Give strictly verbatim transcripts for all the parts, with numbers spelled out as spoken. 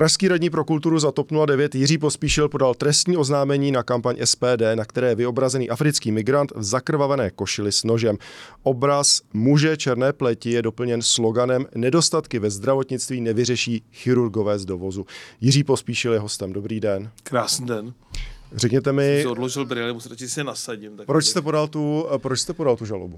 Pražský radní pro kulturu za TOP nula devět Jiří Pospíšil podal trestní oznámení na kampaň S P D, na které je vyobrazený africký migrant v zakrvavené košili s nožem. Obraz muže černé pleti je doplněn sloganem Nedostatky ve zdravotnictví nevyřeší chirurgové z dovozu. Jiří Pospíšil je hostem. Dobrý den. Krásný den. Řekněte mi, jsem si odložil brýle, musím radši si nasadím. Tak proč jste podal tu, proč jste podal tu žalobu?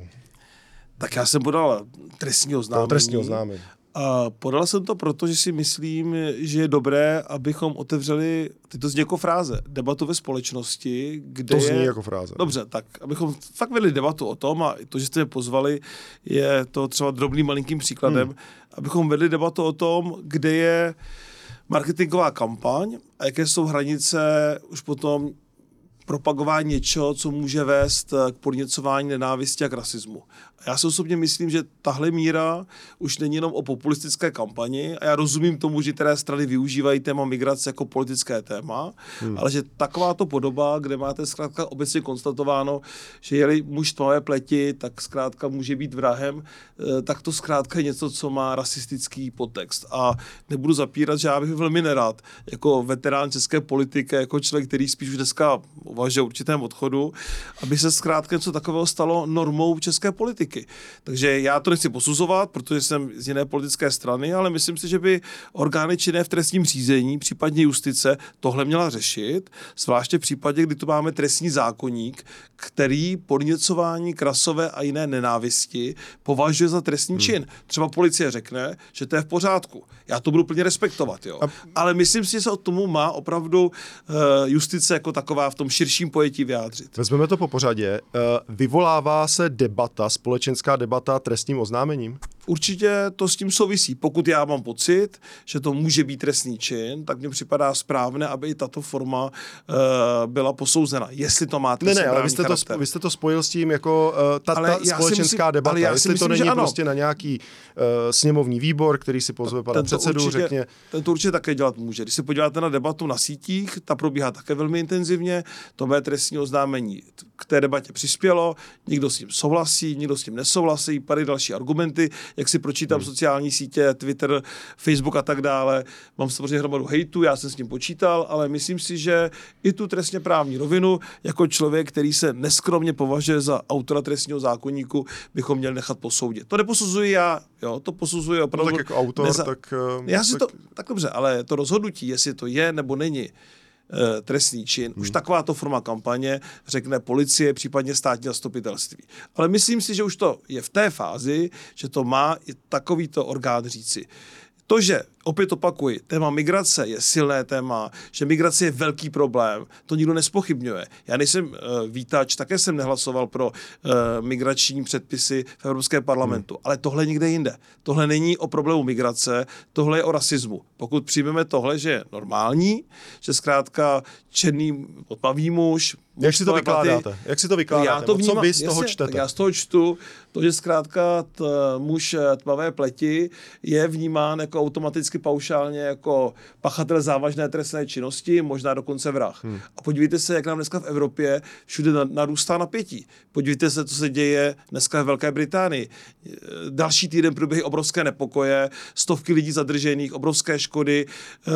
Tak já jsem podal trestní oznámení. Trestní oznámení. A podal jsem to proto, že si myslím, že je dobré, abychom otevřeli, teď to zní jako fráze, debatu ve společnosti, kde To zní je... jako fráze. Dobře, tak abychom fakt vedli debatu o tom, a to, že jste mě pozvali, je to třeba drobným malinkým příkladem, hmm. abychom vedli debatu o tom, kde je marketingová kampaň a jaké jsou hranice už potom propagování něčeho, co může vést k podněcování nenávisti a k rasismu. A já si osobně myslím, že tahle míra už není jenom o populistické kampani a já rozumím tomu, že které strany využívají téma migrace jako politické téma, hmm. ale že takováto podoba, kde máte zkrátka obecně konstatováno, že je-li muž tmavé pleti, tak zkrátka může být vrahem, tak to zkrátka je něco, co má rasistický podtext. A nebudu zapírat, že já bych velmi nerad jako veterán české politiky, jako člověk, který spíš už dneska uvažuje o určitém odchodu, aby se zkrátka něco takového stalo normou české politiky. Takže já to nechci posuzovat, protože jsem z jiné politické strany, ale myslím si, že by orgány činné v trestním řízení, případně justice, tohle měla řešit, zvláště v případě, kdy tu máme trestní zákoník, který podněcování k rasové a jiné nenávisti považuje za trestní hmm. čin. Třeba policie řekne, že to je v pořádku. Já to budu plně respektovat, jo. A... Ale myslím si, že se o tomu má opravdu uh, justice jako taková v tom širším pojetí vyjádřit. Vezmeme to po pořadě. Uh, vyvolává se debata, společenská debata trestním oznámením? Určitě to s tím souvisí. Pokud já mám pocit, že to může být trestný čin, tak mně připadá správné, aby i tato forma uh, byla posouzena. Jestli to má trestní Ne, ne, ale vy jste, to, vy jste to spojil s tím jako uh, ta, ta společenská myslím, debata. Jestli myslím, to není prostě na nějaký uh, sněmovní výbor, který si pozve pana předsedu, určitě, řekně... Ten to určitě také dělat může. Když se podíváte na debatu na sítích, ta probíhá také velmi intenzivně. To mé trestní oznámení k té debatě přispělo, někdo s tím souhlasí, někdo s tím nesouhlasí, padají další argumenty, jak si pročítám hmm. sociální sítě, Twitter, Facebook a tak dále. Mám samozřejmě hromadu hejtu, já jsem s tím počítal, ale myslím si, že i tu trestně právní rovinu, jako člověk, který se neskromně považuje za autora trestního zákoníku, bychom měli nechat posoudit. To neposuzuji já, jo, to posuzuje opravdu... No tak jako autor, neza... tak... Já si tak... to, tak dobře, ale to rozhodnutí, jestli to je nebo není trestný čin. Hmm. Už takováto forma kampaně řekne policie, případně státní zastupitelství. Ale myslím si, že už to je v té fázi, že to má i takovýto orgán říci. To, že opět opakuji, téma migrace je silné téma, že migrace je velký problém, to nikdo nespochybňuje. Já nejsem uh, vítač, také jsem nehlasoval pro uh, migrační předpisy v Evropském parlamentu, hmm. ale tohle nikde jinde. Tohle není o problému migrace, tohle je o rasismu. Pokud přijmeme tohle, že je normální, že zkrátka černý tmavý muž, Jak si to vykládáte? Platy, Jak si to vykládáte? Já to vnímám, co vy z toho jasně, čtete? Já z toho čtu to, že zkrátka t, muž tmavé pleti je vnímán jako automaticky paušálně jako pachatel závažné trestné činnosti, možná dokonce vrah. Hmm. A podívejte se, jak nám dneska v Evropě všude narůstá napětí. Podívejte se, co se děje dneska v Velké Británii. Další týden proběhy obrovské nepokoje, stovky lidí zadržených, obrovské škody.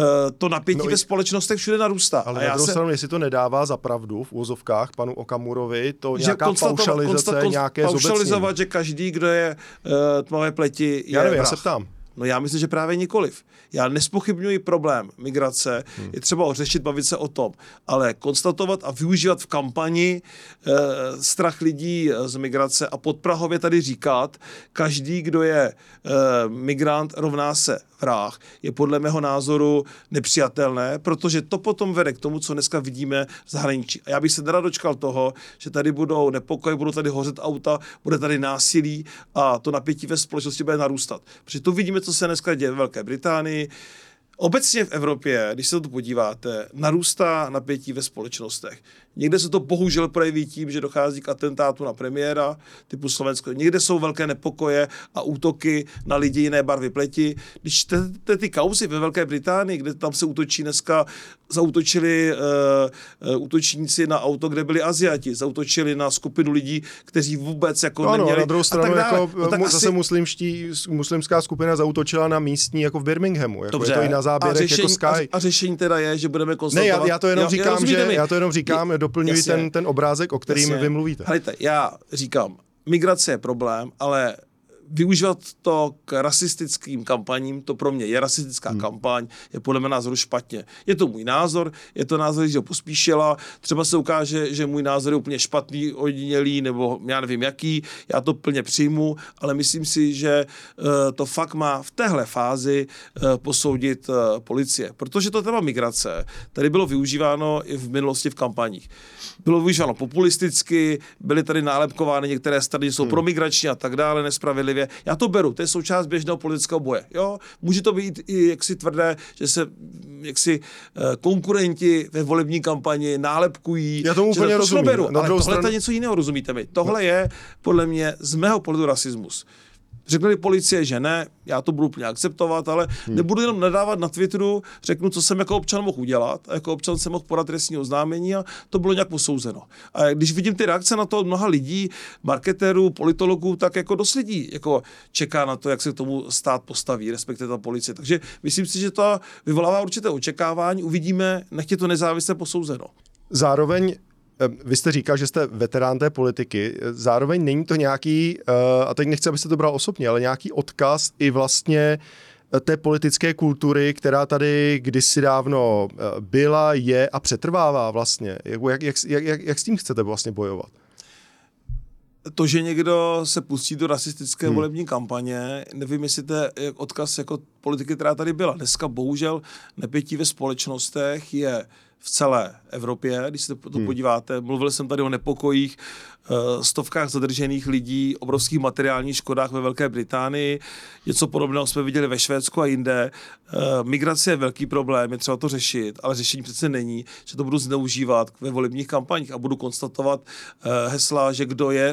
To napětí no ve i... společnostech všude narůstá. Ale a na já druhou se... stranu, jestli to nedává za pravdu v úvozovkách panu Okamurovi, to že nějaká paušalizace, konstato- nějaké paušalizovat, že každý, kdo je uh, tmavé pleti, je Já nevím, vrah. já se ptám. No já myslím, že právě nikoliv. Já nespochybňuji problém migrace, hmm. je třeba ho řešit, bavit se o tom, ale konstatovat a využívat v kampani e, strach lidí z migrace a podprahově tady říkat, každý, kdo je e, migrant, rovná se vrah, je podle mého názoru nepřijatelné, protože to potom vede k tomu, co dneska vidíme v zahraničí. A já bych se teda dočkal toho, že tady budou nepokoje, budou tady hořet auta, bude tady násilí a to napětí ve společnosti bude narůstat. Protože to vidíme, co se dneska děje ve Velké Británii. Obecně v Evropě, když se na to podíváte, narůstá napětí ve společnostech. Někde se to bohužel projeví tím, že dochází k atentátu na premiéra typu Slovensko. Někde jsou velké nepokoje a útoky na lidi jiné barvy pleti. Když čtete ty kauzy ve Velké Británii, kde tam se útočí dneska, zaútočili uh, uh, útočníci na auto, kde byli Aziati, zaútočili na skupinu lidí, kteří vůbec jako no, neměli... No, na druhou stranu jako no, zase asi... muslimští, muslimská skupina zaútočila na místní jako v Birminghamu. Jako Dobře, je to i na záběrech řešení, jako Sky. A, a řešení teda je, že budeme konstatovat... Ne, já, já to jenom jo, říkám, že mi? já to jenom říkám, doplňuji ten, ten obrázek, o kterým jasně. vy mluvíte. Helejte, já říkám, migrace je problém, ale využívat to k rasistickým kampaním, to pro mě je rasistická hmm. kampaň, je podle mě názoru špatně. Je to můj názor, je to názor, že ho Pospíšila, třeba se ukáže, že můj názor je úplně špatný, ojedinělý, nebo já nevím jaký, já to plně přijmu, ale myslím si, že uh, to fakt má v téhle fázi uh, posoudit uh, policie, protože to téma migrace tady bylo využíváno i v minulosti v kampaních. Bylo využíváno populisticky, byly tady nálepkovány některé strany, jsou hmm. promigrační a tak dále, nespravedlivé. Já to beru, to je součást běžného politického boje. Jo? Může to být i jaksi tvrdé, že se jaksi konkurenti ve volební kampani nálepkují. Já tomu úplně to rozumím. Beru, ale tohle stranu... je něco jiného, rozumíte mi? Tohle je podle mě z mého pohledu rasismus. Řekli policie, že ne, já to budu úplně akceptovat, ale hmm. nebudu jenom nadávat na Twitteru, řeknu, co jsem jako občan mohl udělat, a jako občan jsem mohl podat trestní oznámení a to bylo nějak posouzeno. A když vidím ty reakce na to od mnoha lidí, marketérů, politologů, tak jako dost lidí jako čeká na to, jak se k tomu stát postaví, respektive ta policie. Takže myslím si, že to vyvolává určité očekávání, uvidíme, nech je to nezávisle posouzeno. Zároveň vy jste říkal, že jste veterán té politiky, zároveň není to nějaký, a teď nechci, abyste to bral osobně, ale nějaký odkaz i vlastně té politické kultury, která tady kdysi dávno byla, je a přetrvává vlastně. Jak, jak, jak, jak s tím chcete vlastně bojovat? To, že někdo se pustí do rasistické hmm. volební kampaně, nevím, jestli to je odkaz jako politiky, která tady byla. Dneska bohužel nepětí ve společnostech je v celé Evropě, když se to hmm. podíváte. Mluvil jsem tady o nepokojích, stovkách zadržených lidí, obrovských materiálních škodách ve Velké Británii. Něco podobného jsme viděli ve Švédsku a jinde. Migrace je velký problém, je třeba to řešit, ale řešení přece není, že to budu zneužívat ve volebních kampaních a budu konstatovat hesla, že kdo je,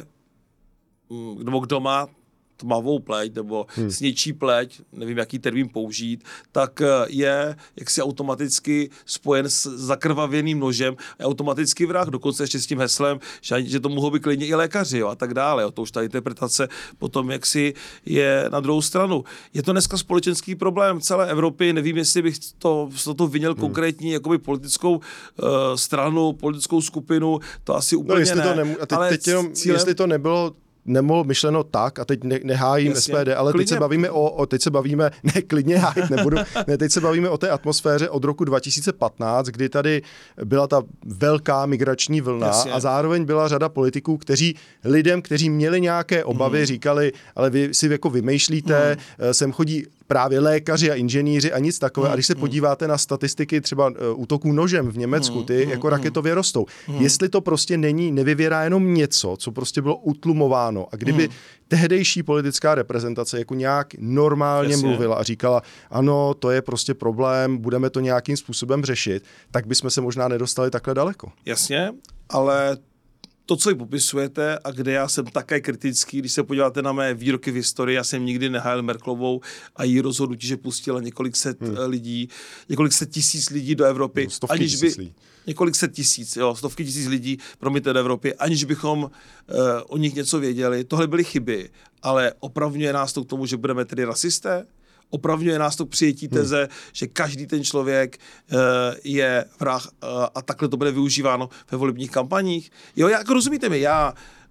nebo kdo má tmavou pleť nebo hmm. sněčí pleť, nevím, jaký termín použít, tak je jaksi automaticky spojen s zakrvavěným nožem a automaticky vrah, dokonce ještě s tím heslem, že, že to mohou být klidně i lékaři, jo, a tak dále. Jo. To už ta interpretace potom jaksi je na druhou stranu. Je to dneska společenský problém celé Evropy, nevím, jestli bych to, to vinil hmm. konkrétní jakoby politickou uh, stranu, politickou skupinu, to asi úplně no, jestli ne. To nemů- a teď, ale teď jenom, cílem... jestli to nebylo nemohl myšleno tak, a teď ne, nehájím Jasně. S P D, ale klidně. teď se bavíme o, o, teď se bavíme, ne, klidně hájit nebudu, ne, teď se bavíme o té atmosféře od roku dva tisíce patnáct, kdy tady byla ta velká migrační vlna Jasně. a zároveň byla řada politiků, kteří lidem, kteří měli nějaké obavy, hmm. říkali, ale vy si jako vymýšlíte, hmm. sem chodí právě lékaři a inženýři a nic takové. Hmm. A když se podíváte na statistiky třeba útoků nožem v Německu, ty hmm. jako raketově rostou. Hmm. Jestli to prostě není, nevyvěrá jenom něco, co prostě bylo utlumováno, a kdyby hmm. tehdejší politická reprezentace jako nějak normálně Jasně. mluvila a říkala, ano, to je prostě problém, budeme to nějakým způsobem řešit, tak bychom se možná nedostali takhle daleko. Jasně, ale to, co vy popisujete a kde já jsem také kritický, když se podíváte na mé výroky v historii, já jsem nikdy nehájil Merkelovou a její rozhodnutí, že pustila několik set hmm. lidí, několik set tisíc lidí do Evropy. No, stovky aniž by, tisíc Několik set tisíc, jo, stovky tisíc lidí, promiňte, do Evropy, aniž bychom uh, o nich něco věděli. Tohle byly chyby, ale opravňuje nás to k tomu, že budeme tedy rasisté? Opravňuje nás to k přijetí teze, hmm. že každý ten člověk uh, je vrah uh, a takhle to bude využíváno ve volebních kampaních. Jo, jak rozumíte mi, já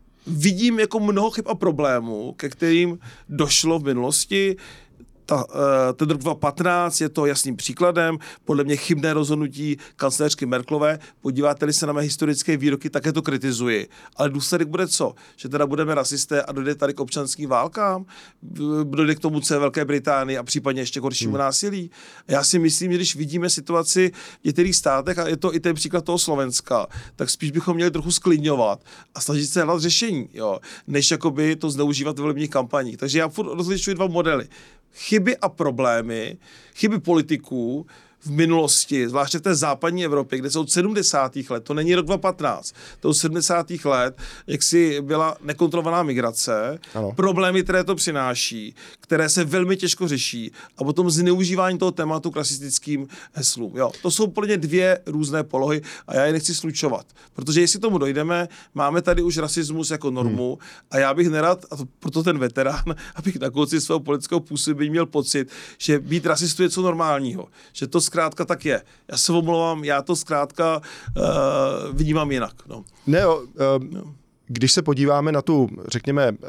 vidím jako mnoho chyb a problémů, ke kterým došlo v minulosti. Ta, ten rok dva tisíce patnáct je to jasným příkladem, podle mě chybné rozhodnutí kancléřky Merkelové. Podíváte-li se na mé historické výroky, také to kritizuji. Ale důsledek bude co? Že teda budeme rasisté a dojde tady k občanským válkám? Dojde k tomu celé Velké Británii a případně ještě k horšímu hmm. násilí? Já si myslím, že když vidíme situaci v některých státech, a je to i ten příklad toho Slovenska, tak spíš bychom měli trochu sklidňovat a snažit se hledat řešení, jo, než jakoby to zneužívat v volebních kampaních. Takže já furt rozlišuji dva modely. Chyby a problémy, chyby politiků v minulosti, zvláště v té západní Evropě, kde jsou od sedmdesátých let, to není rok dva tisíce patnáct, to od sedmdesátých let, jak si byla nekontrolovaná migrace, ano. problémy, které to přináší, které se velmi těžko řeší a potom zneužívání toho tématu k rasistickým heslům. Jo, to jsou plně dvě různé polohy a já je nechci slučovat, protože jestli tomu dojdeme, máme tady už rasismus jako normu hmm. a já bych nerad, a to, proto ten veterán, abych na konci svého politického působení měl pocit, že být rasistou je co normálního, že to zkrátka tak je. Já se omlouvám, já to zkrátka uh, vnímám jinak. No. Ne, uh, no. Když se podíváme na tu, řekněme, uh,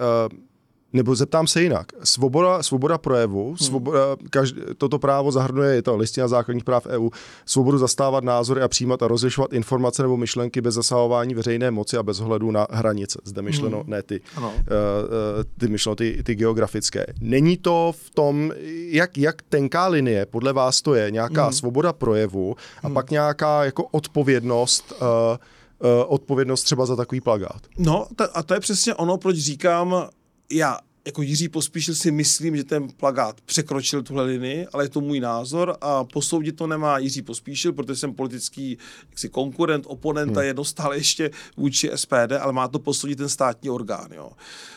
nebo zeptám se jinak, svoboda, svoboda projevu, svoboda, každý, toto právo zahrnuje, je to listina základních práv E U, svobodu zastávat názory a přijímat a rozlišovat informace nebo myšlenky bez zasahování veřejné moci a bez ohledu na hranice. Zde myšleno, hmm. ne ty, uh, uh, ty myšleno ty, ty geografické. Není to v tom, jak, jak tenká linie, podle vás to je, nějaká hmm. svoboda projevu a hmm. pak nějaká jako odpovědnost, uh, uh, odpovědnost třeba za takový plakát? No ta, a to je přesně ono, proč říkám, já jako Jiří Pospíšil si myslím, že ten plakát překročil tuhle linii, ale je to můj názor a posoudit to nemá Jiří Pospíšil, protože jsem politický jaksi konkurent, oponent hmm. a jedno stále ještě vůči S P D, ale má to posoudit ten státní orgán. Jo.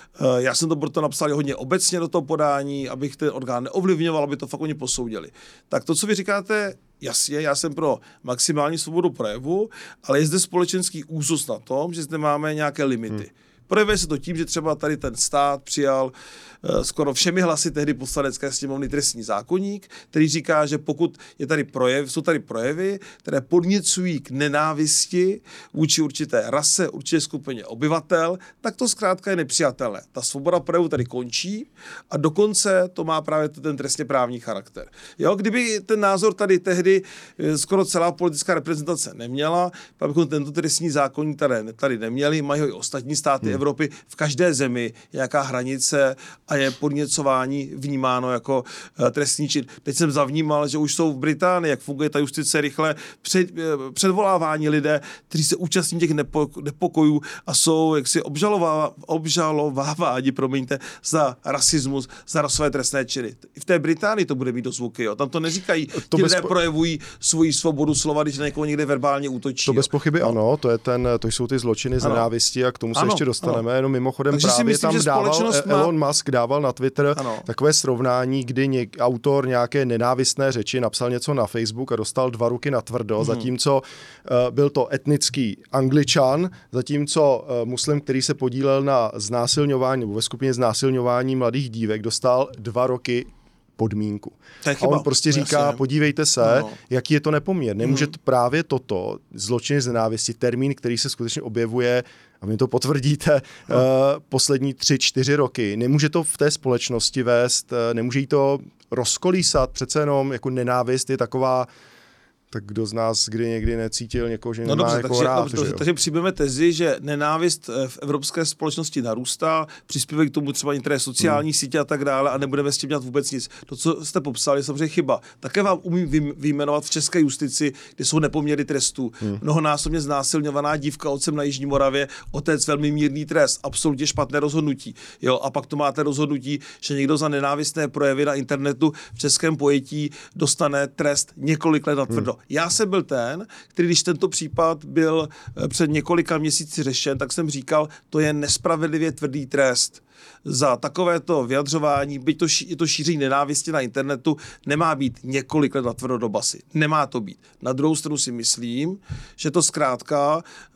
Já jsem to proto napsal hodně obecně do toho podání, abych ten orgán neovlivňoval, aby to fakt oni posoudili. Tak to, co vy říkáte, jasně, já jsem pro maximální svobodu projevu, ale je zde společenský úzus na tom, že zde máme nějaké limity. Hmm. Projevuje se to tím, že třeba tady ten stát přijal uh, skoro všemi hlasy tehdy Poslanecké sněmovny trestní zákoník, který říká, že pokud je tady projev, jsou tady projevy, které podněcují k nenávisti vůči určité rase, určité skupině obyvatel, tak to zkrátka je nepřijatelné. Ta svoboda projevu tady končí a dokonce to má právě ten trestně právní charakter. Jo, kdyby ten názor tady tehdy skoro celá politická reprezentace neměla, pak bychom tento trestní zákoník tady, tady neměli, mají ho i ostatní státy hmm. Evropy, v každé zemi nějaká hranice a je podněcování vnímáno jako uh, trestný čin. Teď jsem zavnímal, že už jsou v Británii, jak funguje ta justice rychle, před, uh, předvolávání lidé, kteří se účastní těch nepo, nepokojů a jsou jaksi obžalová, obžalováváni, promiňte, za rasismus, za rasové trestné činy. I v té Británii to bude mít dozvuky, jo. Tam to neříkají, to ti lidé po... projevují svoji svobodu slova, když na někoho někde verbálně útočí. To bez pochyby no. ano, to, je ten, to jsou ty zločiny z nenávisti a k tomu se ano. ještě dostaneme. Jenom mimochodem takže právě myslím, tam dával má... Elon Musk dával na Twitter ano. takové srovnání, kdy něk, autor nějaké nenávistné řeči napsal něco na Facebook a dostal dva ruky na tvrdo, hmm. zatímco uh, byl to etnický Angličan, zatímco uh, muslim, který se podílel na znásilňování nebo ve skupině znásilňování mladých dívek, dostal dva roky podmínku. A on prostě říká, jasně. podívejte se, no. jaký je to nepoměr. Nemůže hmm. právě toto, zločiny z nenávisti, termín, který se skutečně objevuje, a vy to potvrdíte, no. uh, poslední tři, čtyři roky, nemůže to v té společnosti vést, uh, nemůže jí to rozkolísat, přece jenom jako nenávist je taková, tak kdo z nás kdy někdy necítil někoho, že no nemá dobře, jako takže, rád. Dobře, takže přijmeme tezi, že nenávist v evropské společnosti narůstá, přispívají k tomu třeba některé sociální hmm. sítě a tak dále a nebudeme s tím dělat vůbec nic. To, co jste popsali, je samozřejmě chyba. Také vám umím vyjmenovat v české justici, kde jsou nepoměry trestů. Hmm. Mnohonásobně znásilňovaná dívka otcem na Jižní Moravě, otec velmi mírný trest, absolutně špatné rozhodnutí. Jo, a pak to máte rozhodnutí, že někdo za nenávistné projevy na internetu v českém pojetí dostane trest několik let natvrdo. Hmm. Já jsem byl ten, který když tento případ byl před několika měsíci řešen, tak jsem říkal, to je nespravedlivě tvrdý trest. Za takovéto vyjadřování, byť to, je to šíření nenávisti na internetu, nemá být několik let natvrdo do basy. Nemá to být. Na druhou stranu si myslím, že to zkrátka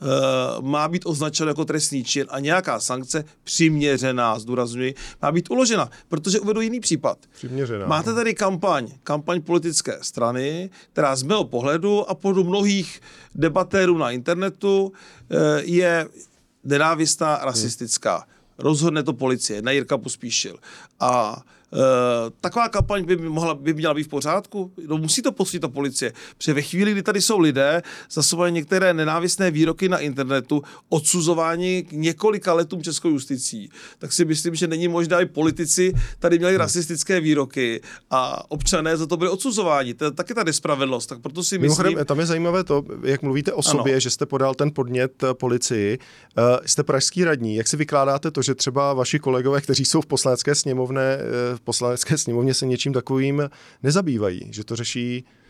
uh, má být označeno jako trestný čin a nějaká sankce přiměřená, zdůrazňuji, má být uložena. Protože uvedu jiný případ. Přiměřená. Máte tady kampaň, kampaň politické strany, která z mého pohledu a pohledu mnohých debatérů na internetu uh, je nenávistná, rasistická. Hmm. Rozhodne to policie, ne Jirka Pospíšil. A e, taková kampaň by, mohla, by měla být v pořádku? No, musí to posoudit ta policie. Protože ve chvíli, kdy tady jsou lidé, zasouvají některé nenávistné výroky na internetu, odsuzování k několika letům českou justicí, tak si myslím, že není možná i politici tady měli rasistické výroky a občané za to byli odsuzováni. To je taky ta nespravedlnost. Tak proto si myslím... Mimochodem, tam je zajímavé to, jak mluvíte o sobě, ano. že jste podal ten podnět policii. Uh, jste pražský radní. Jak si vykládáte to, že třeba vaši kolegové, kteří jsou v poslanecké sněmovně, v poslanecké sněmovně se něčím takovým nezabývají, že to řeší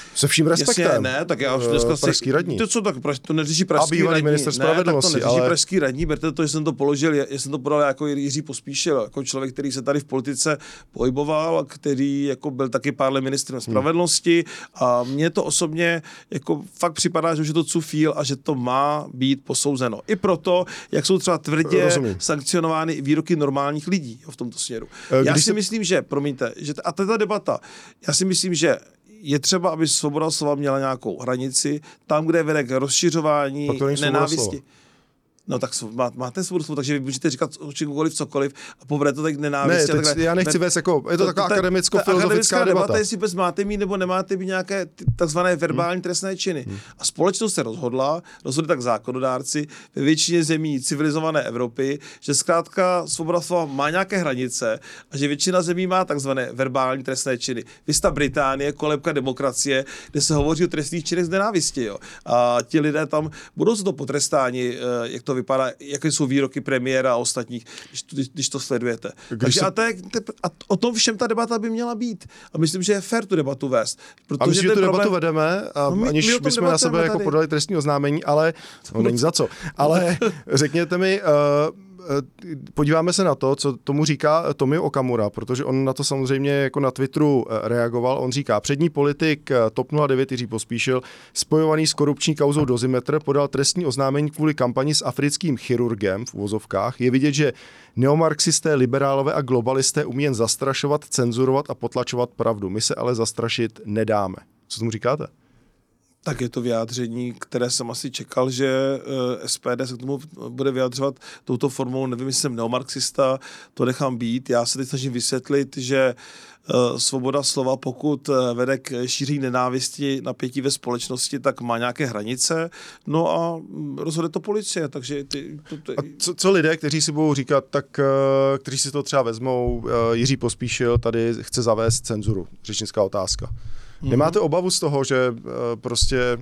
Se vším respektem. Jasně, ne, tak já už dneska si... Pražský radní. To co, tak to neřeší pražský radní. A bývalý ministr spravedlnosti, ne, tak to neřeší ale... pražský radní, berte to, že jsem to položil, já jsem to podal jako Jiří Pospíšil, jako člověk, který se tady v politice pohyboval, který jako byl taky pár let ministrem spravedlnosti a mně to osobně jako fakt připadá, že už je to cufíl a že to má být posouzeno. I proto, jak jsou třeba tvrdě Rozumím. sankcionovány výroky normálních lidí v tomto směru. Když Já si se... myslím, že, promiňte, že a tato debata, já si myslím, že je třeba, aby svoboda slova měla nějakou hranici, tam, kde vede k rozšiřování nenávisti. No tak má, máte svobodu slova, takže vy můžete říkat čemukoliv cokoliv a povede to tak nenávistí. Ne, tak já nechci vést jako, je to, to taková akademicko-filozofická debata. debata. Jestli vůbec máte mít nebo nemáte mít nějaké takzvané verbální hmm. trestné činy. Hmm. A společnost se rozhodla, rozhodli tak zákonodárci ve většině zemí civilizované Evropy, že zkrátka svoboda slova má nějaké hranice a že většina zemí má takzvané verbální trestné činy. Vysta Británie, kolébka demokracie, kde se hovoří o trestných činech z nenávisti. Jo. A ti lidé tam budou se to potrestáni, jak to vypadá, jaké jsou výroky premiéra a ostatních, když, když, když to sledujete. Když Takže se... a, to je, a o tom všem ta debata by měla být. A myslím, že je fér tu debatu vést. A myslím, že tu problém... debatu vedeme, a, no my, aniž my bychom na sebe jako podali trestní oznámení, ale no, není za co. Ale řekněte mi, uh, podíváme se na to, co tomu říká Tomio Okamura, protože on na to samozřejmě jako na Twitteru reagoval. On říká, přední politik TOP nula devět Jiří Pospíšil, spojovaný s korupční kauzou Dozimetr, podal trestní oznámení kvůli kampani s africkým chirurgem v uvozovkách. Je vidět, že neomarxisté, liberálové a globalisté umí jen zastrašovat, cenzurovat a potlačovat pravdu. My se ale zastrašit nedáme. Co tomu říkáte? Tak je to vyjádření, které jsem asi čekal, že S P D se k tomu bude vyjadřovat touto formou. Nevím, jestli jsem neomarxista, to nechám být. Já se teď snažím vysvětlit, že svoboda slova, pokud vede k šíření nenávisti, napětí ve společnosti, tak má nějaké hranice. No a rozhodne to policie, takže ty... To, ty... A co, co lidé, kteří si budou říkat, tak kteří si to třeba vezmou, Jiří Pospíšil tady chce zavést cenzuru? Řečnická otázka. Mm-hmm. Nemáte obavu z toho, že uh, prostě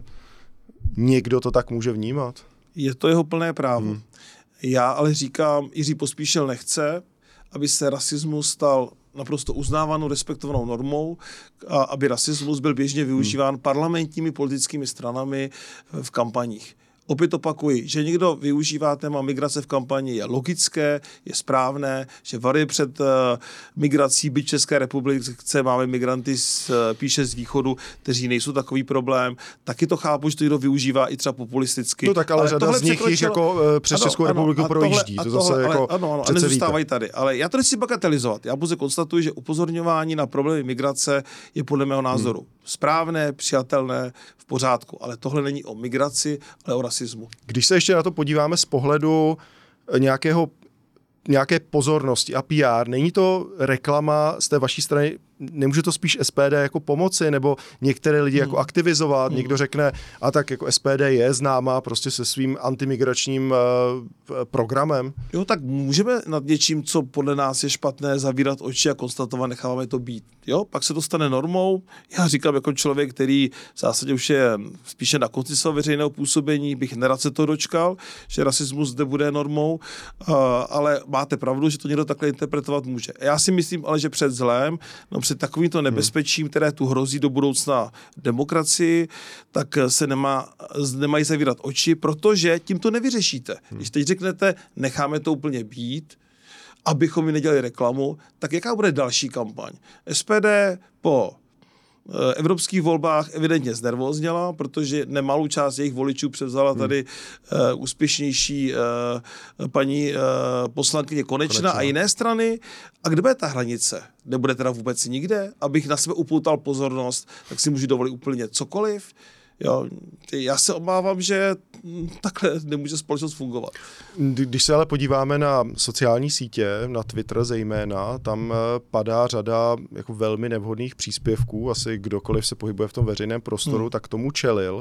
někdo to tak může vnímat? Je to jeho plné právo. Mm. Já ale říkám, Jiří Pospíšil nechce, aby se rasismus stal naprosto uznávanou, respektovanou normou a aby rasismus byl běžně využíván mm. parlamentními politickými stranami v kampaních. Opět opakuji, že někdo využívá téma migrace v kampani je logické, je správné, že varuje před uh, migrací, byť České republice máme migranty z, uh, píše z východu, kteří nejsou takový problém. Taky to chápu, že to někdo využívá i třeba populisticky. No tak ale, ale řada z nich jich jako uh, přes ano, Českou ano, republiku projíždí. To tohle, zase ale, jako ano, ano, a nezůstávají tady. Ale já to nechci bagatelizovat. Já pouze konstatuji, že upozorňování na problémy migrace je podle mého názoru hmm. správné, přijatelné, v pořádku. Ale tohle není o migraci, ale o rasismu. Když se ještě na to podíváme z pohledu nějakého, nějaké pozornosti a P R, není to reklama z té vaší strany, nemůže to spíš S P D jako pomoci, nebo některé lidi hmm. jako aktivizovat, hmm. někdo řekne, a tak jako S P D je známá prostě se svým antimigračním uh, programem. Jo, tak můžeme nad něčím, co podle nás je špatné, zavírat oči a konstatovat, necháváme to být. Jo, pak se to stane normou. Já říkám jako člověk, který v zásadě už je spíše na konci svého veřejného působení, bych nerad se to dočkal, že rasismus zde bude normou, uh, ale máte pravdu, že to někdo takhle interpretovat může. Já si myslím ale, že před zlém, no před takovýmto nebezpečím, které tu hrozí do budoucna demokracii, tak se nemá, nemají zavírat oči, protože tím to nevyřešíte. Když teď řeknete, necháme to úplně být, abychom mi nedělali reklamu, tak jaká bude další kampaň? S P D po evropských volbách evidentně znervózněla, protože nemalou část jejich voličů převzala tady uh, úspěšnější uh, paní uh, poslankyně Konečná, Konečná a jiné strany. A kde bude ta hranice? Nebude teda vůbec nikde? Abych na sebe upoutal pozornost, tak si můžu dovolit úplně cokoliv. Jo, já se obávám, že takhle nemůže společnost fungovat. Když se ale podíváme na sociální sítě, na Twitter zejména, tam padá řada jako velmi nevhodných příspěvků, asi kdokoliv se pohybuje v tom veřejném prostoru, hmm. tak tomu čelil.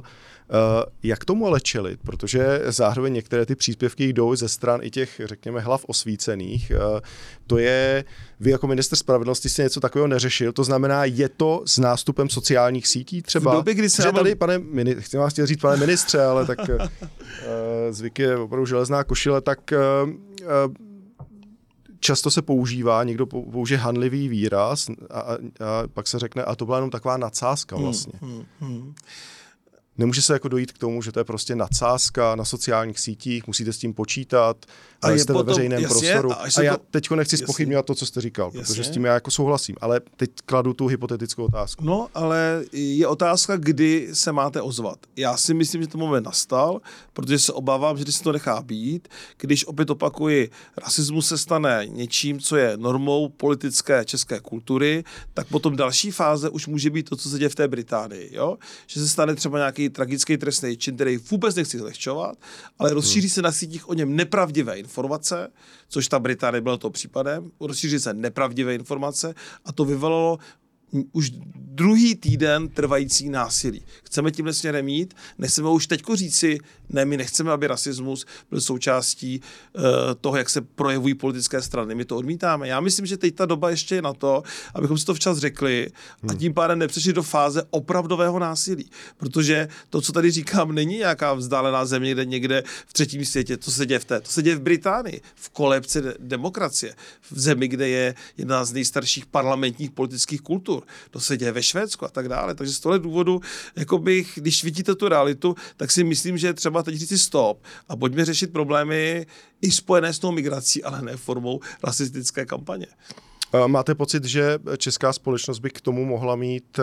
Jak tomu ale čelit? Protože zároveň některé ty příspěvky jdou ze stran i těch, řekněme, hlav osvícených. To je, vy jako ministr spravedlnosti jste něco takového neřešil, to znamená, je to s nástupem sociálních sítí třeba? V době, kdy se tady, pane, mini, chci vás chtěl říct, pane ministře, ale tak uh, zvyk je opravdu železná košile, tak uh, uh, často se používá, někdo použije hanlivý výraz a, a, a pak se řekne, a to byla jenom taková nadsázka vlastně. Hmm, hmm, hmm. Nemůže se jako dojít k tomu, že to je prostě nadsázka na sociálních sítích, musíte s tím počítat, a jste potom ve veřejném jasně, prostoru. A, a já to, teď nechci zpochybňovat to, co jste říkal, jasně. Protože s tím já jako souhlasím, ale teď kladu tu hypotetickou otázku. No, ale je otázka, kdy se máte ozvat. Já si myslím, že to moment nastal, protože se obávám, že když se to nechá být, když opět opakuji, rasismus se stane něčím, co je normou politické české kultury, tak potom další fáze už může být to, co se děje v té Británii. Jo? Že se stane třeba nějaký tragický trestný čin, který vůbec nechci zlehčovat, ale rozšíří hmm. se na sítích o něm nepravdivé informace, což ta Británie byla to případem, rozšíří se nepravdivé informace a to vyvolalo už druhý týden trvající násilí. Chceme tímhle směrem jít, nechceme už teďko říci, ne, my nechceme, aby rasismus byl součástí uh, toho, jak se projevují politické strany. My to odmítáme. Já myslím, že teď ta doba ještě je na to, abychom si to včas řekli a tím pádem nepřešli do fáze opravdového násilí. Protože to, co tady říkám, není nějaká vzdálená země, kde někde v třetím světě, to se děje v té, to se děje v Británii, v kolébce de- demokracie, v zemi, kde je jedna z nejstarších parlamentních politických kultur. To se děje ve Švédsku a tak dále. Takže z tohle důvodu, jako bych, když vidíte tu realitu, tak si myslím, že třeba teď říct si stop a pojďme řešit problémy i spojené s tou migrací, ale ne formou rasistické kampaně. Máte pocit, že česká společnost by k tomu mohla mít uh,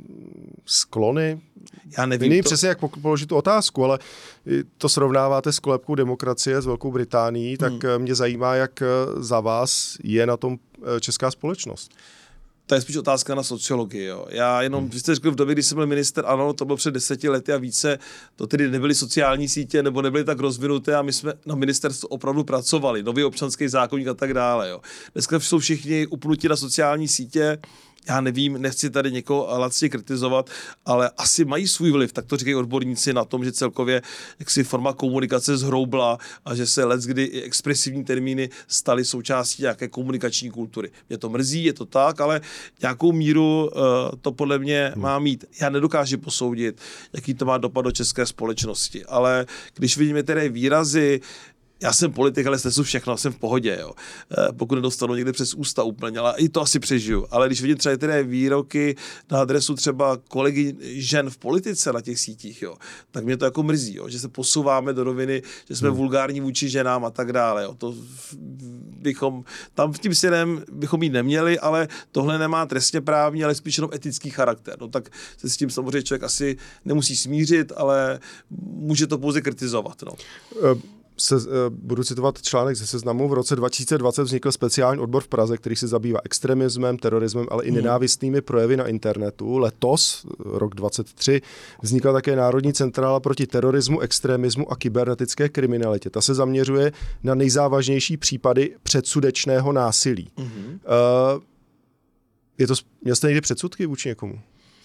sklony? Já nevím. Nevím to... přesně, jak položit tu otázku, ale to srovnáváte s kolébkou demokracie s Velkou Británií, tak hmm. mě zajímá, jak za vás je na tom česká společnost. To je spíš otázka na sociologii. Jo. Já jenom, hmm. vy jste řekl v době, kdy jsem byl minister, ano, to bylo před deseti lety a více, to tedy nebyly sociální sítě nebo nebyly tak rozvinuté a my jsme na ministerstvu opravdu pracovali, nový občanský zákoník a tak dále. Jo. Dneska jsou všichni upnutí na sociální sítě, já nevím, nechci tady někoho lacně kritizovat, ale asi mají svůj vliv, tak to říkají odborníci na tom, že celkově jaksi forma komunikace zhroubla a že se leckdy i expresivní termíny staly součástí nějaké komunikační kultury. Mě to mrzí, je to tak, ale nějakou míru uh, to podle mě hmm. má mít. Já nedokážu posoudit, jaký to má dopad do české společnosti, ale když vidíme tedy výrazy, já jsem politik, ale snesu všechno, jsem v pohodě, jo. E, pokud nedostanu někde přes ústa úplně, ale i to asi přežiju. Ale když vidím třeba ty výroky na adresu třeba kolegy žen v politice na těch sítích, jo, tak mě to jako mrzí, jo, že se posouváme do roviny, že jsme hmm. vulgární vůči ženám a tak dále. Jo. To bychom, tam v tím směrem bychom jít neměli, ale tohle nemá trestně právní, ale spíš jenom etický charakter. No tak se s tím samozřejmě člověk asi nemusí smířit, ale může to pouze kritizovat. No. Uh. Se, budu citovat článek ze Seznamu. V roce dva tisíce dvacet vznikl speciální odbor v Praze, který se zabývá extremismem, terorismem, ale i nenávistnými projevy na internetu. Letos, rok dvacet tři, vznikla také Národní centrála proti terorismu, extremismu a kybernetické kriminalitě. Ta se zaměřuje na nejzávažnější případy předsudečného násilí. Mm-hmm. Uh, je to, měl jste někdy předsudky vůči někomu?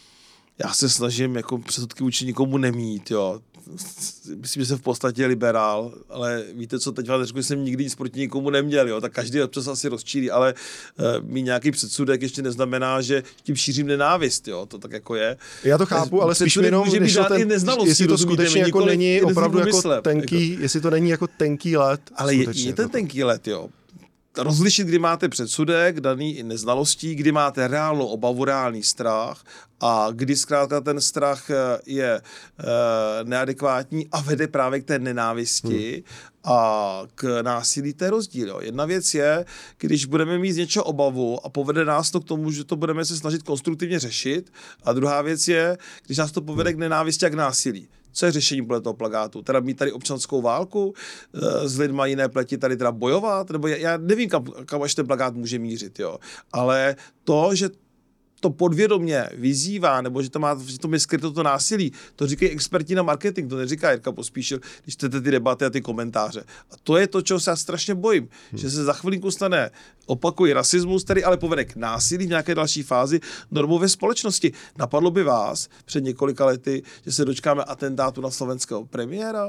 Já se snažím jako předsudky vůči nikomu nemít, jo. Myslím, že jsem v podstatě liberál, ale víte co, teď vám řeknu, že jsem nikdy nic proti nikomu neměl, jo. Tak každý občas asi rozčílí, ale uh, mít nějaký předsudek ještě neznamená, že tím šířím nenávist, jo. To tak jako je. Já to chápu, ale spíš jenom, nešlo ten, jestli to skutečně jako není opravdu jako tenký, jako. jestli to není jako tenký let. Ale je, je ten tenký let, jo. Rozlišit, kdy máte předsudek, daný i neznalostí, kdy máte reálnou obavu, reálný strach a kdy zkrátka ten strach je e, neadekvátní a vede právě k té nenávisti hmm. a k násilí, to je rozdíl. Jo. Jedna věc je, když budeme mít z něčeho obavu a povede nás to k tomu, že to budeme se snažit konstruktivně řešit, a druhá věc je, když nás to povede k nenávisti a k násilí. Co je řešení podle toho plakátu? Teda mít tady občanskou válku e, s lidma jiné pleti, tady teda bojovat? Nebo já, já nevím, kam, kam až ten plakát může mířit, jo. Ale to, že to podvědomě vyzývá, nebo že to má, že to je skryto to násilí, to říkají experti na marketing, to neříká Jirka Pospíšil, když čtete ty debaty a ty komentáře. A to je to, čeho se já strašně bojím, hmm. že se za chvilinku stane, opakuji, rasismus, který ale povede k násilí v nějaké další fázi normou ve společnosti. Napadlo by vás před několika lety, že se dočkáme atentátu na slovenského premiéra?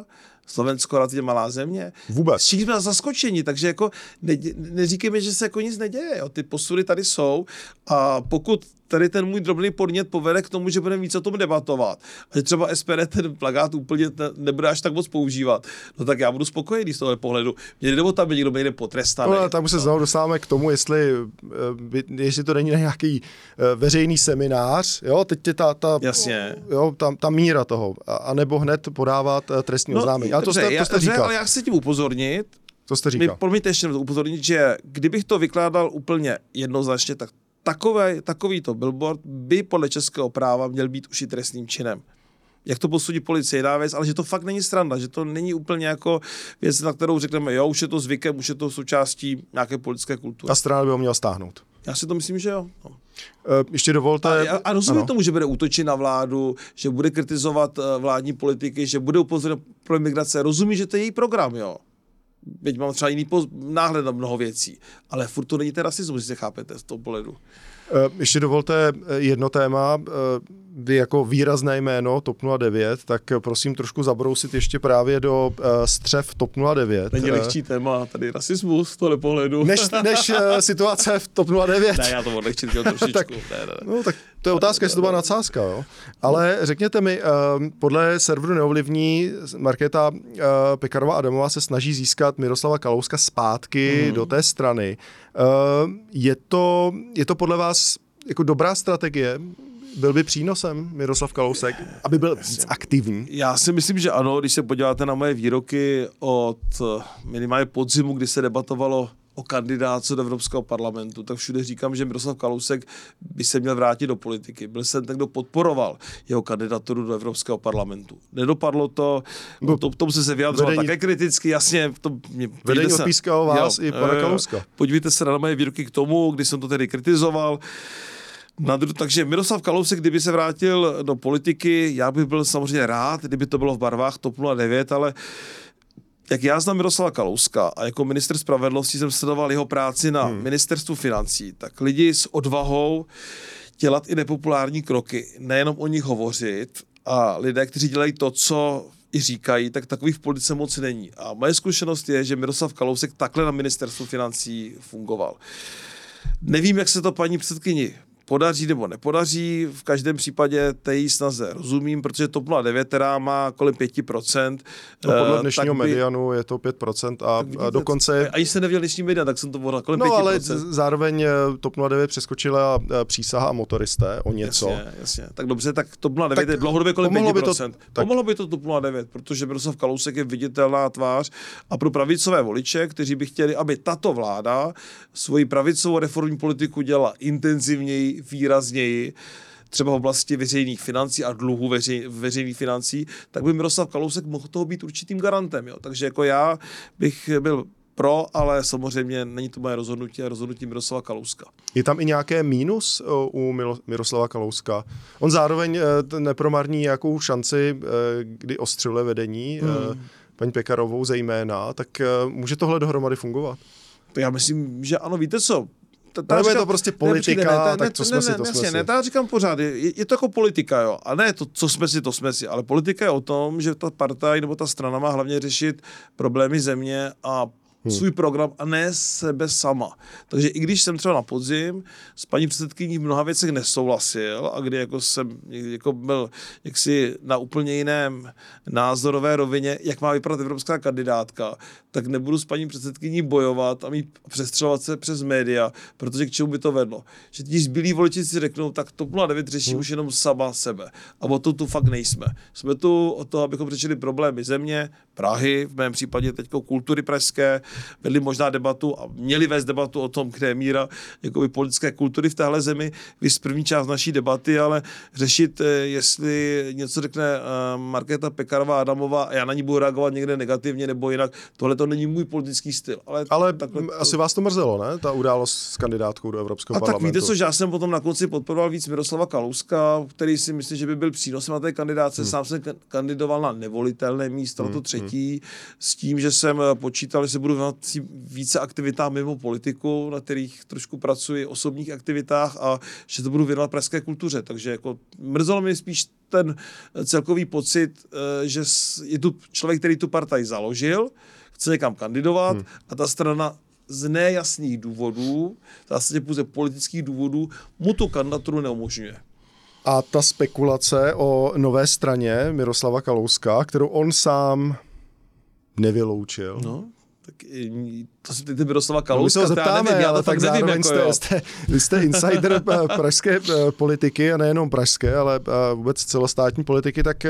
Slovensko relativně malá země. Vůbec. Všichni jsme zaskočeni, takže jako ne, neříkejme, že se jako nic neděje. Jo. Ty posuny tady jsou a pokud tady ten můj drobný podnět povede k tomu, že budeme víc o tom debatovat a že třeba S P D ten plakát úplně nebude až tak moc používat, no tak já budu spokojený z tohohle pohledu. Mě jde o tam, někdo někde potrestaný. No, tam už se znovu dostáváme k tomu, jestli, jestli to není nějaký veřejný seminář, jo, teď je ta, ta, Jasně. Jo, ta, ta míra toho, a nebo hned podávat trestní no, oznámení. Ale to jste, to jste říkal. Ale já chci tím upozornit, to jste říkal. Promiňte ještě upozornit, že kdybych to vykládal úplně jednoznačně, tak Takové, takovýto billboard by podle českého práva měl být už i trestným činem. Jak to posudí policie, jiná věc, ale že to fakt není sranda, že to není úplně jako věc, na kterou řekneme, jo, už je to zvykem, už je to součástí nějaké politické kultury. Ta strana by ho měla stáhnout. Já si to myslím, že jo. No. Ještě dovolte... A, a rozumím ano. tomu, že bude útočit na vládu, že bude kritizovat vládní politiky, že bude upozorňovat pro imigrace. Rozumím, že to je její program, jo. Byť mám třeba jiný poz- náhled na mnoho věcí, ale furt to není ten rasismus, jestli chápete z toho pohledu. Ještě dovolte jedno téma. Vy jako výrazné jméno TOP nula devět, tak prosím trošku zabrousit ještě právě do střev TOP nula devět. Není lehčí téma, tady rasismus z tohle pohledu. Než, než situace v TOP nula devět. Ne, já to odlehčit trošičku. tak, ne, ne, ne. No, tak to je otázka, jestli to byla nadsázka, jo. Ale řekněte mi, podle serveru Neovlivní Markéta Pekarová Adamová se snaží získat Miroslava Kalouska zpátky hmm. do té strany. Je to, je to podle vás jako dobrá strategie? Byl by přínosem Miroslav Kalousek, aby byl víc aktivní? Já si myslím, že ano, když se podíváte na moje výroky od minimálně podzimu, kdy se debatovalo o kandidáce do Evropského parlamentu, tak všude říkám, že Miroslav Kalousek by se měl vrátit do politiky. Byl jsem ten, kdo podporoval jeho kandidaturu do Evropského parlamentu. Nedopadlo to, no, to tomu se se vyjadřoval také kriticky, jasně. To mě, vedení odpískalo vás jo, i pana Kalouska. Podívejte se na moje výroky k tomu, kdy jsem to tedy kritizoval. Dru- takže Miroslav Kalousek, kdyby se vrátil do politiky, já bych byl samozřejmě rád, kdyby to bylo v barvách TOP nula devět, ale jak já znám Miroslava Kalouska a jako ministr spravedlnosti jsem sledoval jeho práci na hmm. ministerstvu financí, tak lidi s odvahou dělat i nepopulární kroky, nejenom o nich hovořit a lidé, kteří dělají to, co i říkají, tak takových v politice moc není. A moje zkušenost je, že Miroslav Kalousek takhle na ministerstvu financí fungoval. Nevím, jak se to paní předsedkyni podaří nebo nepodaří, v každém případě té její snaze rozumím, protože TOP nula devět, která má kolem pět procent. No, podle dnešního by, medianu je to pět procent a, vidíte, a dokonce... A když se nevěděl dnešní median, tak jsem to volal kolem no, pět procent. No ale zároveň TOP nula devět přeskočila přísaha a motoristé o něco. Jasně, jasně. Tak dobře, tak TOP nula devět tak je dlouhodobě kolem pět procent. By to, tak... Pomohlo by to TOP nula devět, protože Miroslav Kalousek je viditelná tvář a pro pravicové voliče, kteří by chtěli, aby tato vláda svoji pravicovou reformní politiku dělala intenzivněji, výrazněji, třeba v oblasti veřejných financí a dluhu veřej, veřejných financí, tak by Miroslav Kalousek mohl toho být určitým garantem. Jo. Takže jako já bych byl pro, ale samozřejmě není to moje rozhodnutí a rozhodnutí Miroslava Kalouska. Je tam i nějaké mínus u Miroslava Kalouska? On zároveň nepromarní nějakou šanci, kdy ostřeluje vedení, hmm. paní Pekarovou zejména, tak může tohle dohromady fungovat? Já myslím, že ano, víte co? Ta, říkám, je to prostě politika, ne, ne, tak co ne, jsme ne, si, to ne, jsme ne, si. Ne, já říkám pořád, je, je to jako politika, jo. A ne to, co jsme si, to jsme si, ale politika je o tom, že ta partaj nebo ta strana má hlavně řešit problémy země a Hmm. svůj program a ne sebe sama. Takže i když jsem třeba na podzim s paní předsedkyní v mnoha věcech nesouhlasil a kdy jako jsem jako byl jaksi na úplně jiném názorové rovině, jak má vypadat evropská kandidátka, tak nebudu s paní předsedkyní bojovat a mít přestřelovat se přes média, protože k čemu by to vedlo. Že ti zbylí voliči si řeknou, tak TOP nula devět řeší hmm. už jenom sama sebe. A o to tu fakt nejsme. Jsme tu o to, abychom řešili problémy země, Prahy, v mém případě teďko kultury pražské, vedli možná debatu a měli vést debatu o tom, kde je míra jakoby politické kultury v téhle zemi, víš první část naší debaty, ale řešit, jestli něco řekne Markéta Pekarová Adamová a já na ní budu reagovat někde negativně nebo jinak, tohle to není můj politický styl. Ale, ale takhle, asi vás to mrzelo, ne? Ta událost s kandidátkou do Evropského a parlamentu. Tak víte co, že já jsem potom na konci podporoval víc Miroslava Kalouska, který si myslím, že by byl přínosem na té kandidáce. Hmm. Sám jsem kandidoval na nevolitelné místo, hmm. na to třetí, hmm. s tím, že jsem počítal, že se budu věnovat více aktivitám mimo politiku, na kterých trošku pracuji, osobních aktivitách a že to budu věnovat pražské kultuře. Takže jako mrzelo mi spíš ten celkový pocit, že je tu člověk, který tu partaj založil, chce někam kandidovat hmm. a ta strana z nejasných důvodů, zase pouze politických důvodů, mu tu kandidaturu neumožňuje. A ta spekulace o nové straně Miroslava Kalouska, kterou on sám nevyloučil. No, tak to se ty Miroslava Kalouska, no, my se ho zeptáme, nevím, já ale to tak fakt nevím, zároveň jako jste, jo. jste, vy jste insider pražské politiky a nejenom pražské, ale vůbec celostátní politiky, tak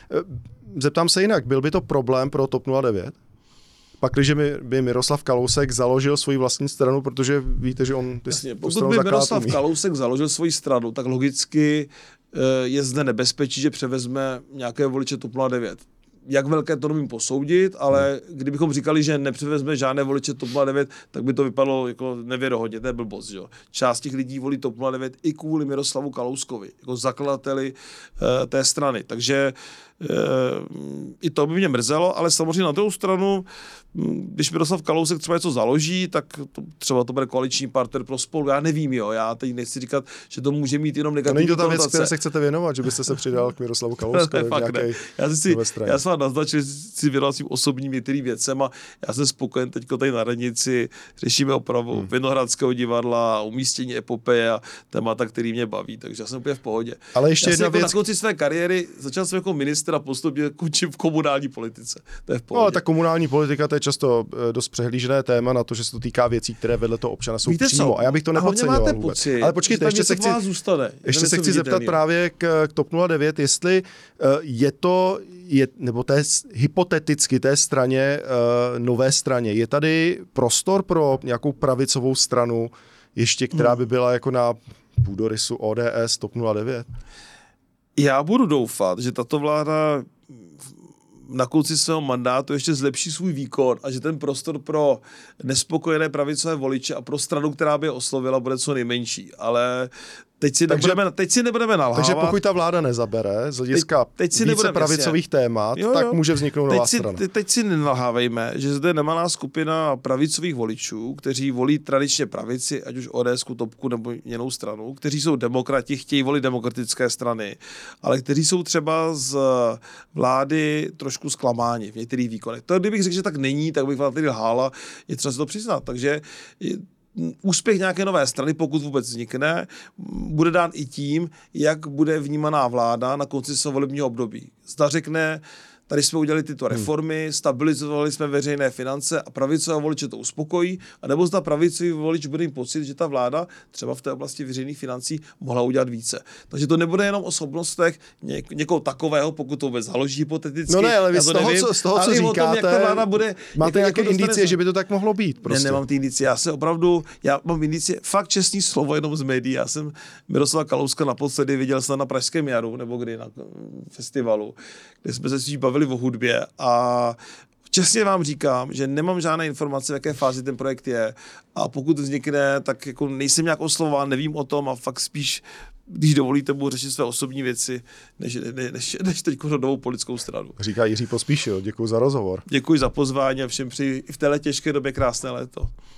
zeptám se jinak, byl by to problém pro TOP nula devět? Pakliže by Miroslav Kalousek založil svoji vlastní stranu, protože víte, že on ty Jasně, tu pokud stranu by zakládat Miroslav umí. Kalousek založil svoji stranu, tak logicky je zde nebezpečí, že převezme nějaké voliče TOP nula devět. Jak velké to nemůžu posoudit, ale hmm. kdybychom říkali, že nepřevezme žádné voliče TOP nula devět, tak by to vypadalo jako nevěrohodně, to je blbost. Že? Část těch lidí volí TOP nula devět i kvůli Miroslavu Kalouskovi, jako zakladateli uh, té strany. Takže uh, i to by mě mrzelo, ale samozřejmě na druhou stranu, když Miroslav Kalousek třeba něco založí, tak to, třeba to bude koaliční partner pro Spolu. Já nevím, jo, já teď nechci říkat, že to může mít jenom negativní konotace. Není to ta věc, konotace. které se chcete věnovat, že byste se přidal k Miroslavu Kalouskovi v nějaké Já si já jsem vám naznačil, že si věnoval svým osobním některým věcem a já jsem spokojen teďko tady na radnici, řešíme opravu hmm. Vinohradského divadla, umístění epopeje a témata, který mě baví, takže já jsem úplně v pohodě. Ale ještě já jedna jako věc. Na konci své kariéry začal jsem jako ministr a postupně končím v komunální politice. To je v pohodě. No, ta komunální politika, to je často dost přehlížené téma na to, že se to týká věcí, které vedle toho občana jsou Víte přímo. Co? A já bych to nepodceňoval vůbec. Pocit, ale počkejte, ještě se chci, zůstane, ještě se chci zeptat právě k, k TOP nula devět, jestli uh, je to, je, nebo té hypoteticky té straně, uh, nové straně, je tady prostor pro nějakou pravicovou stranu, ještě která by byla jako na půdorysu O D S TOP nula devět? Já budu doufat, že tato vláda na konci svého mandátu ještě zlepší svůj výkon a že ten prostor pro nespokojené pravicové voliče a pro stranu, která by je oslovila, bude co nejmenší. Ale teď si, takže, nebudeme, teď si nebudeme nalhávat. Takže pokud ta vláda nezabere z hlediska teď, teď si více pravicových jasně. témat, jo, jo. tak může vzniknout nová teď si, strana. Teď si nenalhávejme, že zde nemalá skupina pravicových voličů, kteří volí tradičně pravici, ať už O D S, Topku nebo jinou stranu, kteří jsou demokrati, chtějí volit demokratické strany, ale kteří jsou třeba z vlády trošku zklamáni v některých výkonech. To kdybych řekl, že tak není, tak bych vám tady lhála, je třeba si to přiznat. Takže úspěch nějaké nové strany, pokud vůbec vznikne, bude dán i tím, jak bude vnímaná vláda na konci svého volebního období. Zda řekne, tady jsme udělali tyto reformy, stabilizovali jsme veřejné finance a pravicové voliče to uspokojí, anebo zda pravicový volič bude mít pocit, že ta vláda třeba v té oblasti veřejných financí mohla udělat více. Takže to nebude jenom o schopnostech něk- někoho takového, pokud to vůbec založí hypoteticky. No ne, ale vy z toho, nevím, co, z toho, co říkáte, tom, jak ta vláda bude, jako, máte nějaké jako indicie, že by to tak mohlo být? Prostě. Ne, nemám ty indicie. Já se opravdu, já mám indicie, fakt čestný slovo jenom z médií. Já jsem Miroslava Kalouska naposledy viděl snad na Pražském jaru, nebo kdy na festivalu, kde jsme se spíš bavili o hudbě a čestně vám říkám, že nemám žádné informace, v jaké fázi ten projekt je a pokud vznikne, tak jako nejsem nějak oslovován, nevím o tom a fakt spíš, když dovolíte, budu řešit své osobní věci, než, ne, než, než teď novou politickou stranu. Říká Jiří Pospíšil, děkuji za rozhovor. Děkuji za pozvání a všem přeji i v téhle těžké době krásné léto.